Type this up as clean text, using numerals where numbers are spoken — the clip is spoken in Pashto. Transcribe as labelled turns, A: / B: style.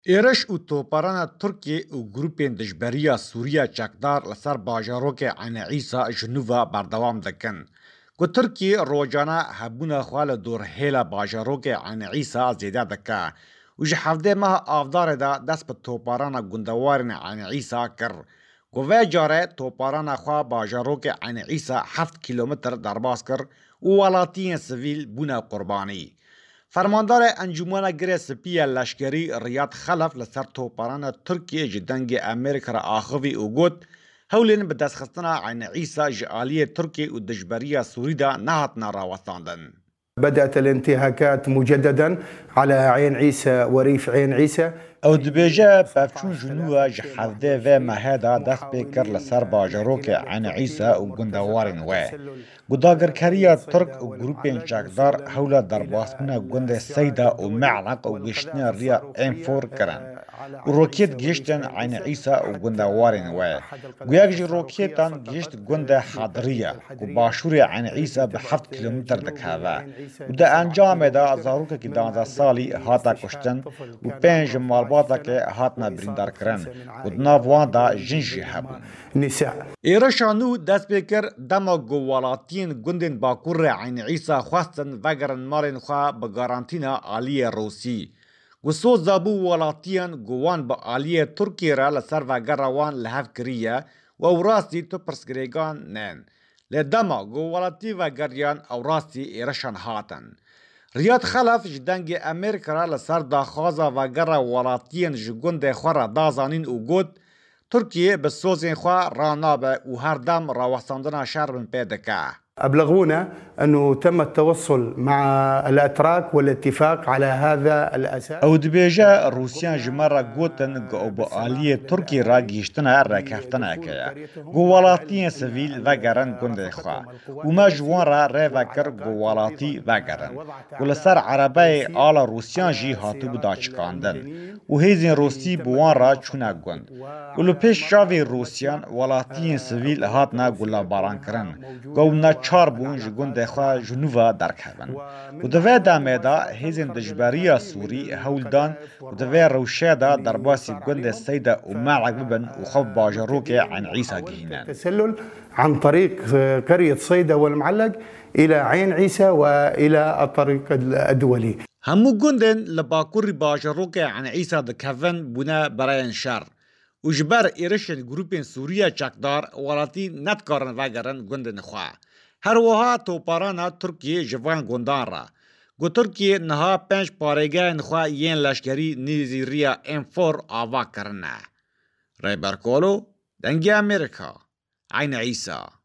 A: ایرش و توپاران ترکیه و گروپین دجبریا سوریه چکدار لسر باجاروک عین عیسا جنوبا بردوام دکن. گو ترکیه روجانا هبونا خوال دور هیلا باجاروک عین عیسا زیده دکا و جحفده ماه آفدار دا دست به توپاران گندوارن عین عیسا کر. گو وی جاره توپاران خواه باجاروک عین عیسا 7 کیلومتر درباس کر و ولاتین سویل بونا قربانی. فرماندار انجمن گره سپی لشکری ریاض خلف لسر توپاران ترکیه جدنگ امریکا را آخوی او گوت هولین به دستخستنا عین عیسا جعالی ترکیه و دجبریا سوری دا نهاتنا راوستاندن.
B: بدأت الانتهاكات مجددا على عين عيسى وريف عين عيسى.
A: او دبیجه بفچون جنوبا جحفده و مهدا دست بکر لسر باجروک عین عیسا و گندوارن و گداگرکریا ترک و گروپین چاکدار حول درباسمنا گند سیدا و معلق و گشتن ریا انفور کرن و روکیت گشتن عین عیسا و گندوارن و گویاک جی روکیتان گشت گند حاضریه و باشور عین عیسا به 7 کیلومتر دکاوه و ده انجام دا زاروکه که 12 سالی هاتا کشتن و 5 مالباتا که هاتنا بریندار کرن و دناوان دا جنجی هبون. ایرشانو دست بکر دما گوالاتین گندن باکور عین عیسا خواستن وگرن مارن خواه بگارانتینا آلی روسی. گسو زابو والاتین گوان با آلی ترکی را لسر وگر روان لحف کریه و او راستی تو پرسگریگان نین. لدما گوالاتی وگریان او راستی ایرشان هاتن. ریاض خلف جدنگ امریکا را لسر داخوازا وگر والاتین جگند خورا دازانین او گود ترکیه به سوزین خواه رانابه و هر دم راوستاندنا شربن پیدکه.
B: أبلغونا أنه تم التوصل مع الأتراك والاتفاق على هذا الأساس.
A: او دبیجه روسیان جمرا گوتن گو با آلی ترکی را گیشتنا رکفتنا کیا گو والاتین سویل وگرن گنده خواه و ما جوان را وکر گو والاتی وگرن و لسر عربه آلا روسیان جی هاتو بدا چکاندن و هیزین روسی بوان را چونا گند و لپیش شاوی روسیان والاتین سویل هاتنا گولا باران کرن گو نا چار بون جگنده خواه جنوبا درکهون و دوی دامه دا هیزین دجبریا سوری هولدان و دوی روشه دا درباسی گنده سیده و معلق ببن و خوب باجروک عین عیسا گهینن.
B: تسلل عن طريق قرية صيدا والمعلق إلى عين عيسى وإلى الطريق الدولي.
A: همو گندن لباکوری باجروک عین عیسا دکهون بونا براین شر و جبر ایرشن گروپین سوریه چکدار والاتی ندکارن وگرن گندن خواه. هر وها توپارانا ترکیه جوان گندان را. گو ترکیه نها 5 پارگاه نخواه ین لشکری نیزی ریا انفور آوا کرنه. ریبرکولو دنگی امریکا عین عیسا.